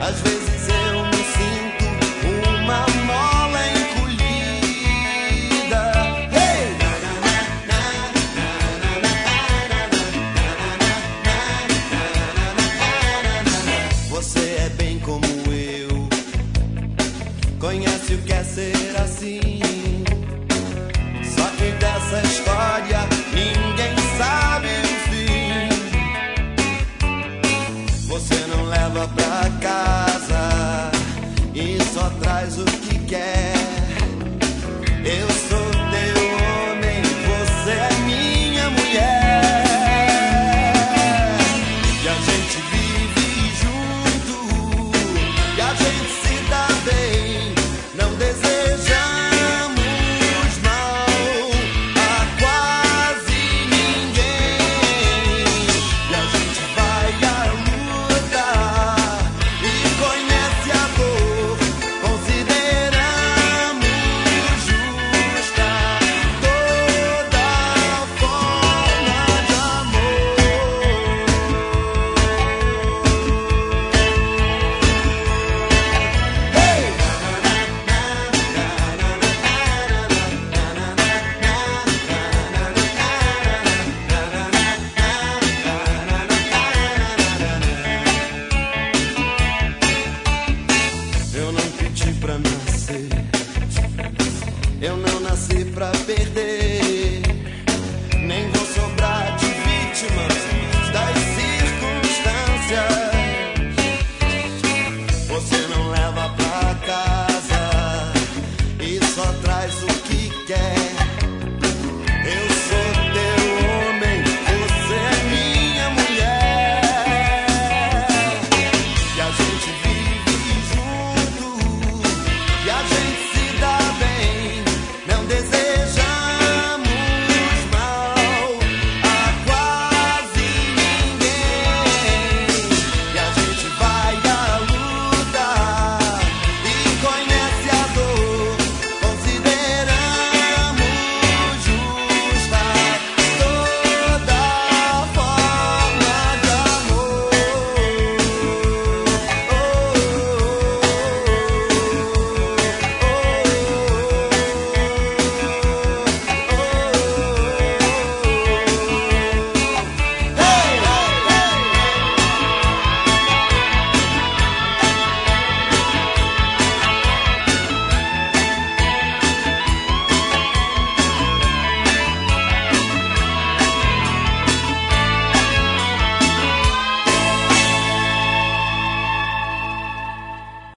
Às vezes eu me sinto uma mola encolhida. Hey! Você é bem como eu, conhece o que é ser assim. Só que dessa história ninguém sabe o fim. Você não leva pra casa e só traz o que quer. Eu